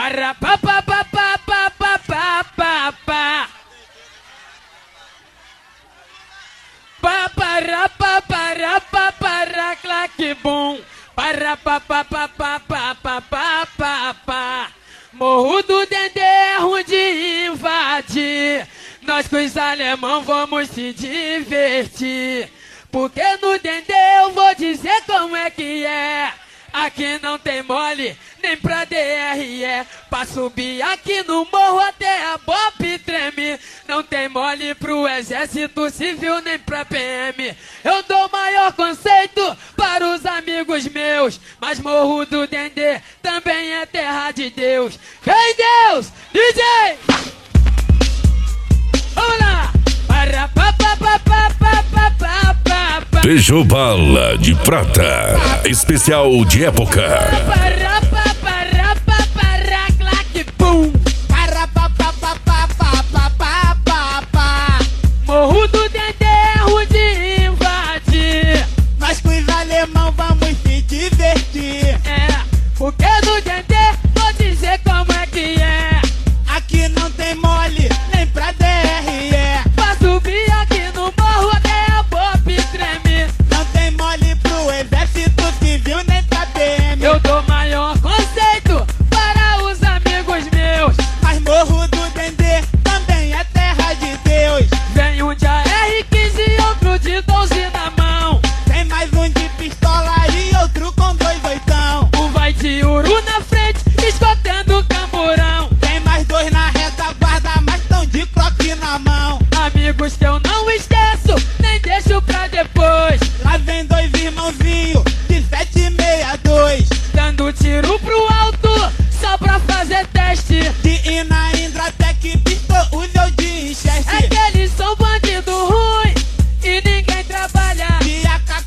para pa pa pa pa pa pa pa pa pa. Pa para pa para pa para claque bom. Para pa pa pa pa pa pa pa pa pa. Morro do Dendê é ruim de invadir. Nós com os alemão vamos se divertir. Porque no Dendê eu vou dizer como é que é. Aqui não tem mole, nem pra DRE. Pra subir aqui no morro até a BOP treme. Não tem mole pro exército civil, nem pra PM. Eu dou maior conceito para os amigos meus. Mas Morro do Dendê também é terra de Deus. Vem Deus, DJ! Vamos lá! Para pa pa pa pa pa pa pa pa pa. Beijo Bala de Prata, especial de época. Para pa para pa para claque bum. Para pa pa pa pa pa pa pa pa pa. Morro do Dendê é ruim de invadir. Nós com os alemão vamos se divertir. É, porque no Dendê vou dizer como é que é. Aqui não tem mole, nem pra DRE. Pra subir aqui no morro até a BOP treme. Não tem mole pro exército civil, nem pra PM. Eu dou maior conceito para os amigos meus. Mas Morro do Dendê também é terra de Deus. Vem um de AR-15 e outro de 12 na mão. Tem mais um de pistola e outro com 2 oitão. Um vai de uru na frente, escotando o camburão. Tem mais 2 na retaguarda, mas tão de croque na mão. Amigos que eu não esqueço, nem deixo pra depois. Lá vem 2 irmãozinhos de 762. Dando tiro pro alto, só pra fazer teste. De Ina Indratec, pistou o seu de Winchester. É que eles são bandido ruim e ninguém trabalha. De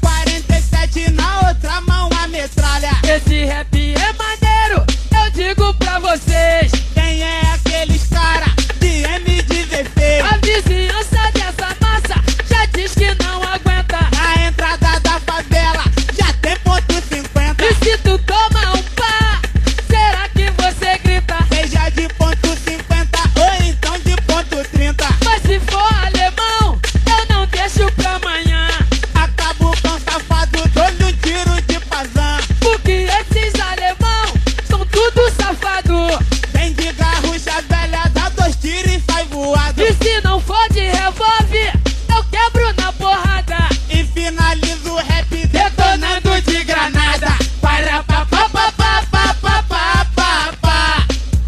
AK-47 na outra mão a metralha. Esse rap é maneiro, eu digo pra vocês. Quem é aqueles cara de M16? A vizinhança dessa massa já diz que não aguenta. Na entrada da favela já tem ponto 50. E se tu toma um pá, será que você grita? Seja de ponto 50 ou então de ponto 30. Mas se for alemão, eu não deixo pra amanhã. Acabo com o safado, dou-lhe um tiro de pazã. Porque esses alemão são tudo safado. Vem de garrucha velha, dá 2 tiros e sai voado. E se não for de revólver, eu quebro na porrada. E finalizo o rap Detonando de granada. Para pa pa pa pa pa pa pa pa pa.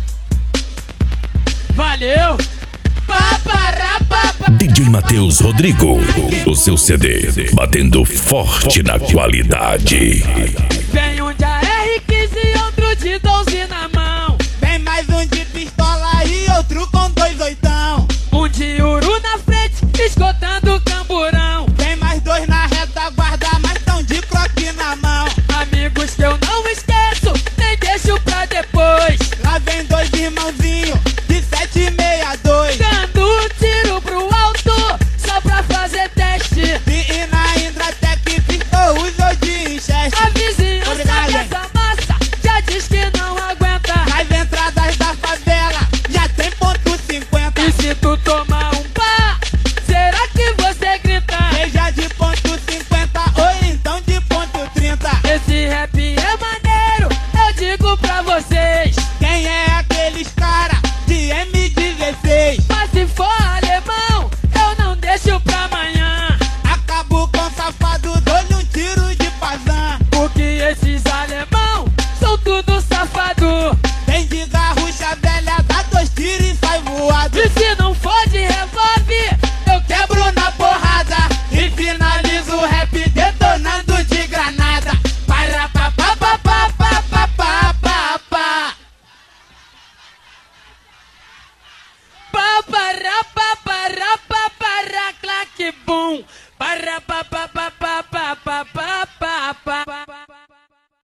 Valeu. Pa para pa pa. DJ Matheus Rodrigo, o seu CD, batendo forte na qualidade. Vem um de AR-15 e outro de 12 na mão. Vem mais um de pistola e outro com 2 oitão. Um de uru na frente, escotando o camburão. Tem mais 2 na retaguarda, mas tão de croque na mão. Amigos que eu não esqueço, nem deixo pra depois. Lá vem 2 irmãozinhos de 762. Dando tiro pro alto, só pra fazer teste. De Ina Indratec, pistou o seu de Winchester. A vizinhança Obrigado, gente. dessa massa já diz que não aguenta. Nas entradas da favela já tem ponto 50. E se tu tomar um pá, será que você grita? Seja de ponto 50 ou então de ponto 30. Esse rap é maneiro, eu digo pra vocês. Quem é aqueles cara de M16? Mas se for alemão, eu não deixo pra amanhã. Acabo com o safado, dou-lhe um tiro de pazã. Porque esses alemão são tudo safado. Vem de garrucha velha, dá 2 tiros e sai voado. E se não for de revólver, eu quebro na porrada. E finalizo o rap detonando de granada. Para pa pa pa pa pa pa pa pa pa. Pa para pa para pa para claque bum. Para pa pa pa pa pa pa pa pa pa.